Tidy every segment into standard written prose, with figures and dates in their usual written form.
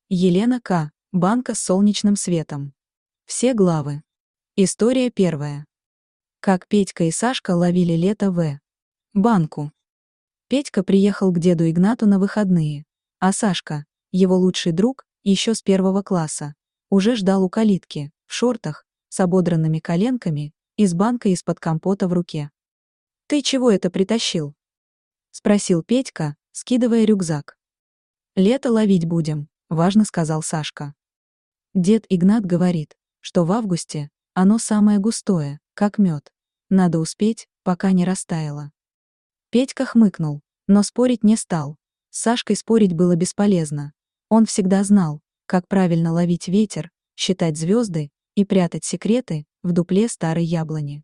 Елена К. Банка с солнечным светом. Все главы. История первая. Как Петька и Сашка ловили лето в банку. Петька приехал к деду Игнату на выходные, а Сашка, его лучший друг, еще с 1 класса, уже ждал у калитки, в шортах, с ободранными коленками и с банкой из-под компота в руке. «Ты чего это притащил?» — спросил Петька, скидывая рюкзак. «Лето ловить будем», — важно сказал Сашка. Дед Игнат говорит, что в августе оно самое густое, как мед. Надо успеть, пока не растаяло. Петька хмыкнул, но спорить не стал. С Сашкой спорить было бесполезно. Он всегда знал, как правильно ловить ветер, считать звезды и прятать секреты в дупле старой яблони.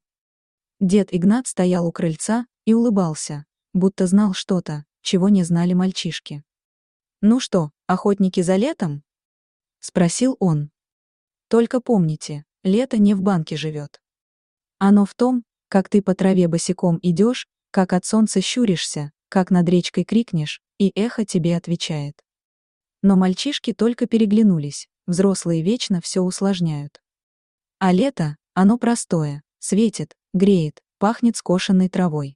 Дед Игнат стоял у крыльца и улыбался, будто знал что-то, чего не знали мальчишки. «Ну что, охотники за летом?» — спросил он. «Только помните, лето не в банке живет. Оно в том, как ты по траве босиком идешь, как от солнца щуришься, как над речкой крикнешь, и эхо тебе отвечает». Но мальчишки только переглянулись, взрослые вечно все усложняют. А лето, оно простое, светит, греет, пахнет скошенной травой.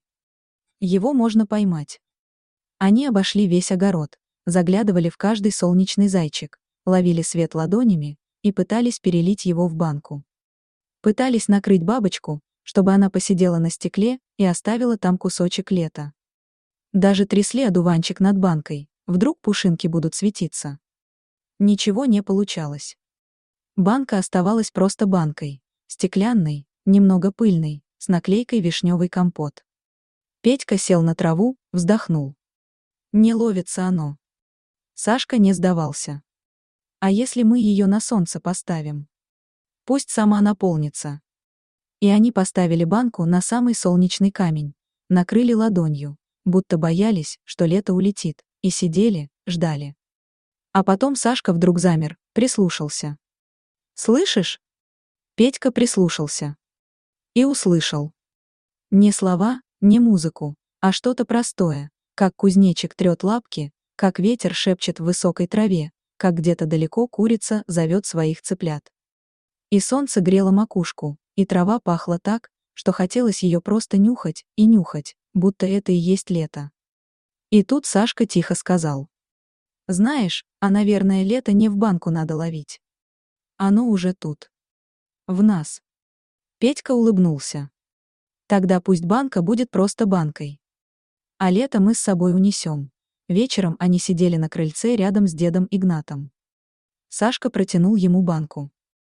Его можно поймать. Они обошли весь огород, заглядывали в каждый солнечный зайчик, ловили свет ладонями и пытались перелить его в банку. Пытались накрыть бабочку, чтобы она посидела на стекле и оставила там кусочек лета. Даже трясли одуванчик над банкой, вдруг пушинки будут светиться. Ничего не получалось. Банка оставалась просто банкой, стеклянной, немного пыльной, с наклейкой «Вишневый компот». Петька сел на траву, вздохнул. Не ловится оно. Сашка не сдавался. А если мы ее на солнце поставим? Пусть сама наполнится. И они поставили банку на самый солнечный камень, накрыли ладонью, будто боялись, что лето улетит, и сидели, ждали. А потом Сашка вдруг замер, прислушался. «Слышишь?» Петька прислушался. И услышал. Не слова, не музыку, а что-то простое, как кузнечик трет лапки, как ветер шепчет в высокой траве, как где-то далеко курица зовет своих цыплят. И солнце грело макушку, и трава пахла так, что хотелось ее просто нюхать и нюхать, будто это и есть лето. И тут Сашка тихо сказал. «Знаешь, а, наверное, лето не в банку надо ловить. Оно уже тут. В нас». Петька улыбнулся. «Тогда пусть банка будет просто банкой. А лето мы с собой унесем». Вечером они сидели на крыльце рядом с дедом Игнатом. Сашка протянул ему банку.